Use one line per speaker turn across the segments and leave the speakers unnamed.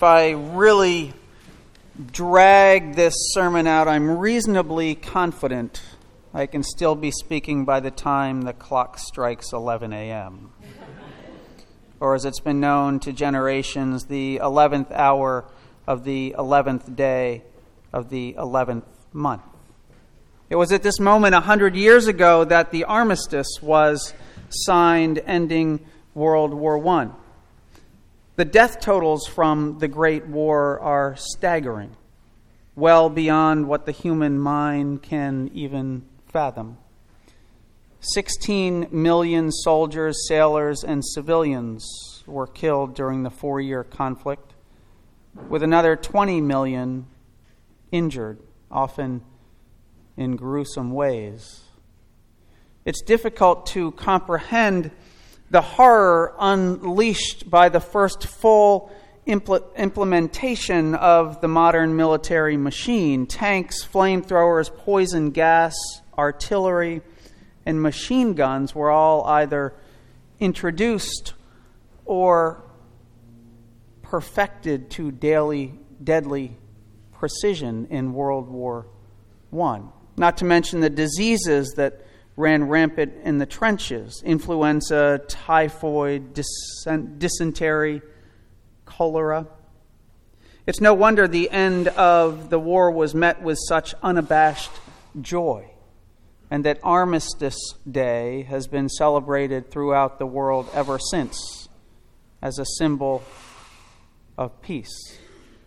I really drag this sermon out, I'm reasonably confident I can still be speaking by the time the clock strikes 11 a.m. Or as it's been known to generations, the 11th hour of the 11th day of the 11th month. It was at this moment 100 years ago that the armistice was signed, ending World War I. The death totals from the Great War are staggering, well beyond what the human mind can even fathom. 16 million soldiers, sailors, and civilians were killed during the 4-year conflict, with another 20 million injured, often in gruesome ways. It's difficult to comprehend the horror unleashed by the first full implementation of the modern military machine. Tanks, flamethrowers, poison gas, artillery, and machine guns were all either introduced or perfected to deadly precision in World War I. Not to mention the diseases that ran rampant in the trenches: influenza, typhoid, dysentery, cholera. It's no wonder the end of the war was met with such unabashed joy, and that Armistice Day has been celebrated throughout the world ever since as a symbol of peace.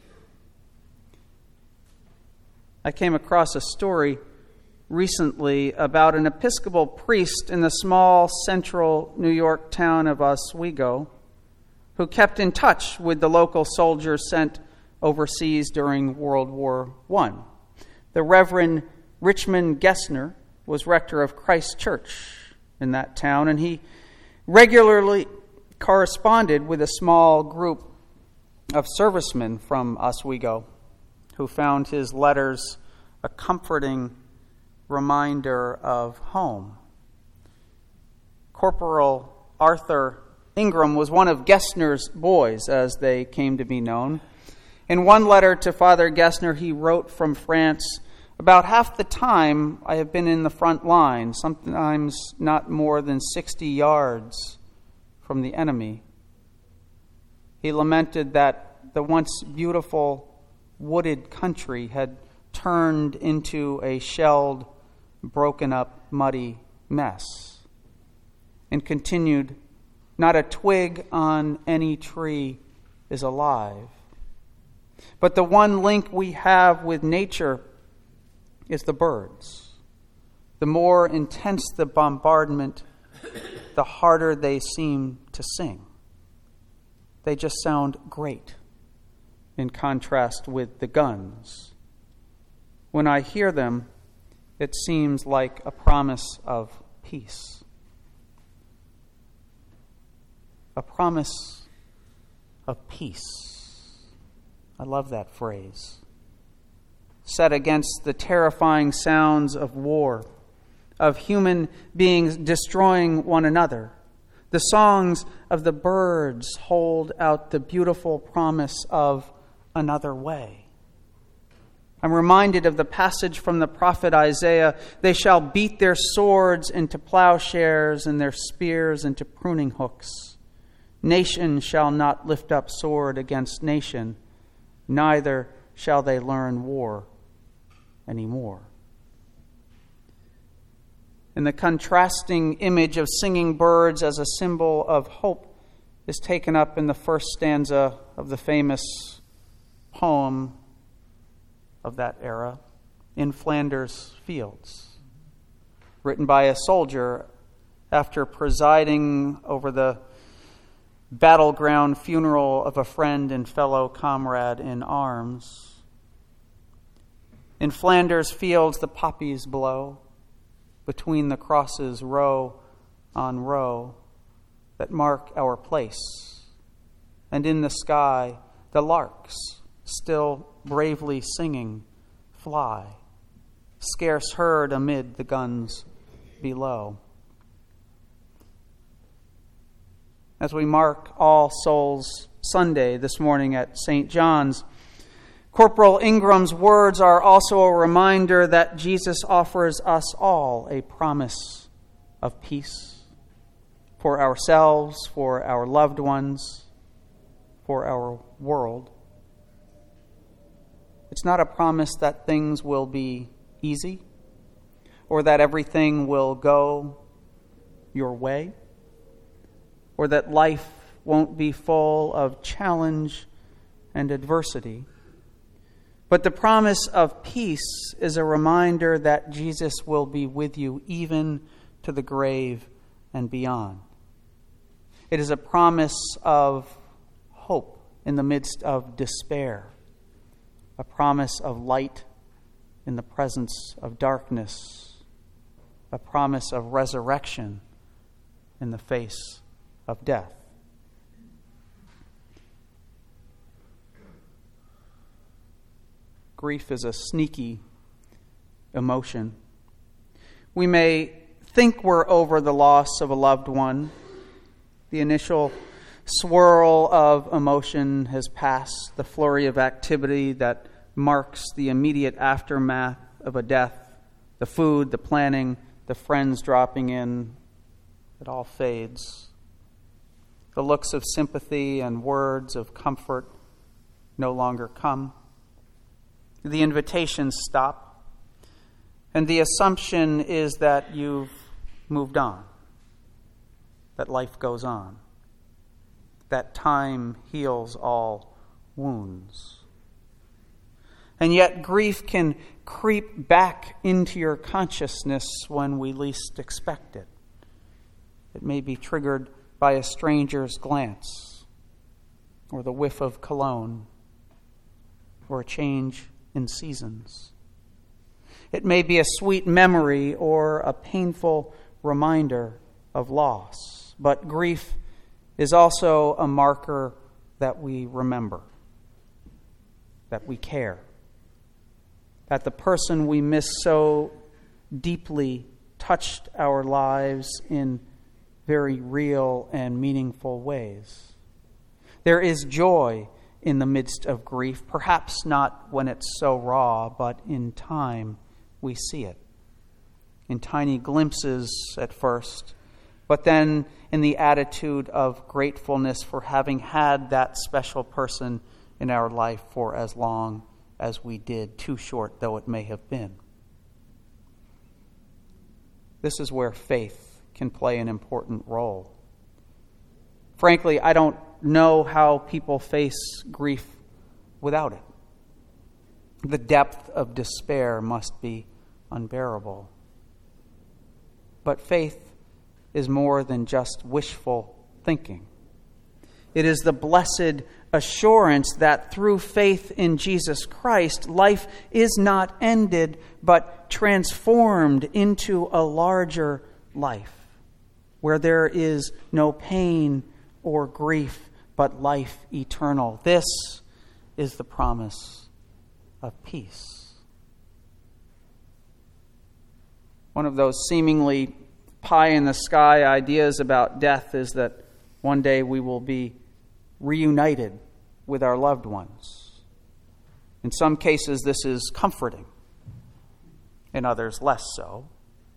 I came across a story recently about an Episcopal priest in the small central New York town of Oswego who kept in touch with the local soldiers sent overseas during World War I. The Reverend Richmond Gessner was rector of Christ Church in that town, and he regularly corresponded with a small group of servicemen from Oswego who found his letters a comforting reminder of home. Corporal Arthur Ingram was one of Gessner's boys, as they came to be known. In one letter to Father Gessner, he wrote from France, "About half the time I have been in the front line, sometimes not more than 60 yards from the enemy." He lamented that the once beautiful wooded country had turned into a shelled, broken up, muddy mess, and continued, "Not a twig on any tree is alive. But the one link we have with nature is the birds. The more intense the bombardment, the harder they seem to sing. They just sound great in contrast with the guns. When I hear them, it seems like a promise of peace." A promise of peace. I love that phrase. Set against the terrifying sounds of war, of human beings destroying one another, the songs of the birds hold out the beautiful promise of another way. I'm reminded of the passage from the prophet Isaiah, "They shall beat their swords into plowshares and their spears into pruning hooks. Nation shall not lift up sword against nation, neither shall they learn war anymore." And the contrasting image of singing birds as a symbol of hope is taken up in the first stanza of the famous poem of that era, "In Flanders Fields," written by a soldier after presiding over the battleground funeral of a friend and fellow comrade in arms. "In Flanders Fields the poppies blow, between the crosses row on row that mark our place, and in the sky the larks, still bravely singing, fly, scarce heard amid the guns below." As we mark All Souls Sunday this morning at St. John's. Corporal Ingram's words are also a reminder that Jesus offers us all a promise of peace for ourselves, for our loved ones, for our world. It's not a promise that things will be easy or that everything will go your way or that life won't be full of challenge and adversity. But the promise of peace is a reminder that Jesus will be with you even to the grave and beyond. It is a promise of hope in the midst of despair, a promise of light in the presence of darkness, a promise of resurrection in the face of death. Grief is a sneaky emotion. We may think we're over the loss of a loved one. The initial swirl of emotion has passed, the flurry of activity that marks the immediate aftermath of a death, the food, the planning, the friends dropping in, it all fades. The looks of sympathy and words of comfort no longer come. The invitations stop, and the assumption is that you've moved on, that life goes on, that time heals all wounds. And yet grief can creep back into your consciousness when we least expect it. It may be triggered by a stranger's glance, or the whiff of cologne, or a change in seasons. It may be a sweet memory or a painful reminder of loss. But grief is also a marker that we remember, that we care, that the person we miss so deeply touched our lives in very real and meaningful ways. There is joy in the midst of grief, perhaps not when it's so raw, but in time we see it. In tiny glimpses at first, but then in the attitude of gratefulness for having had that special person in our life for as long as we did, too short though it may have been. This is where faith can play an important role. Frankly, I don't know how people face grief without it. The depth of despair must be unbearable. But faith is more than just wishful thinking. It is the blessed assurance that through faith in Jesus Christ, life is not ended, but transformed into a larger life, where there is no pain or grief, but life eternal. This is the promise of peace. One of those seemingly pie-in-the-sky ideas about death is that one day we will be reunited with our loved ones. In some cases, this is comforting. In others, less so.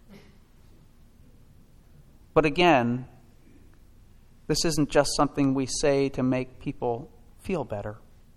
But again, this isn't just something we say to make people feel better.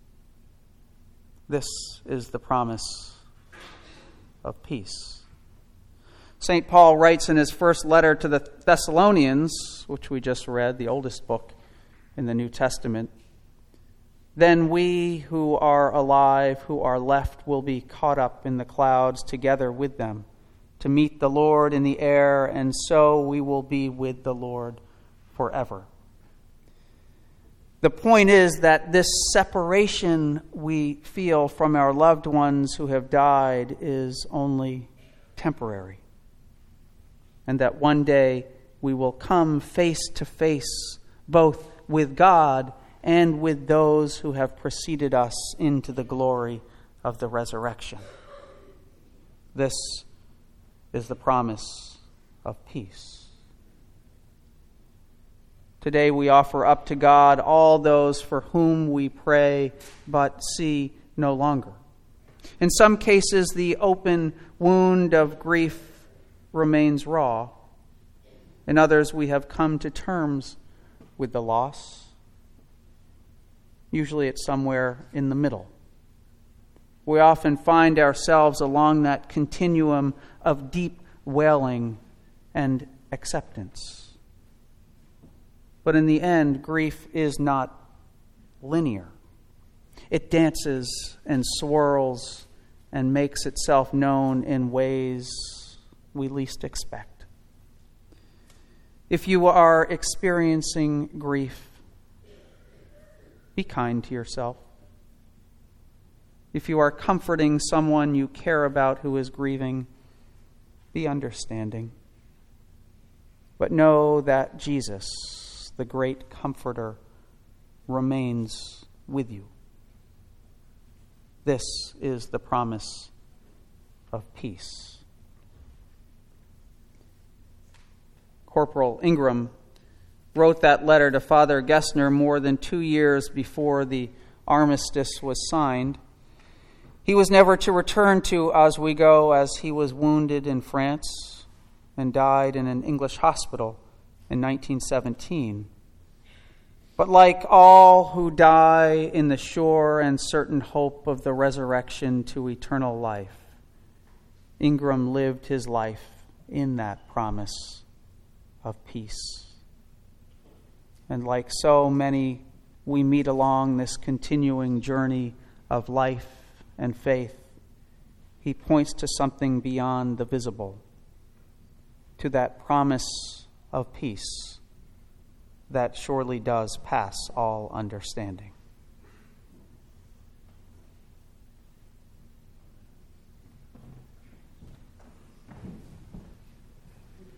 This is the promise of peace. St. Paul writes in his first letter to the Thessalonians, which we just read, the oldest book in the New Testament, "Then we who are alive, who are left, will be caught up in the clouds together with them to meet the Lord in the air, and so we will be with the Lord forever." The point is that this separation we feel from our loved ones who have died is only temporary, and that one day we will come face to face both with God and with those who have preceded us into the glory of the resurrection. This is the promise of peace. Today we offer up to God all those for whom we pray but see no longer. In some cases, the open wound of grief remains raw. In others, we have come to terms with the loss. Usually it's somewhere in the middle. We often find ourselves along that continuum of deep wailing and acceptance. But in the end, grief is not linear. It dances and swirls and makes itself known in ways we least expect. If you are experiencing grief, be kind to yourself. If you are comforting someone you care about who is grieving, be understanding. But know that Jesus, the great comforter, remains with you. This is the promise of peace. Corporal Ingram wrote that letter to Father Gessner more than 2 years before the armistice was signed. He was never to return to Oswego as he was wounded in France and died in an English hospital in 1917. But like all who die in the sure and certain hope of the resurrection to eternal life, Ingram lived his life in that promise of peace. And like so many, we meet along this continuing journey of life and faith. He points to something beyond the visible, to that promise of peace that surely does pass all understanding.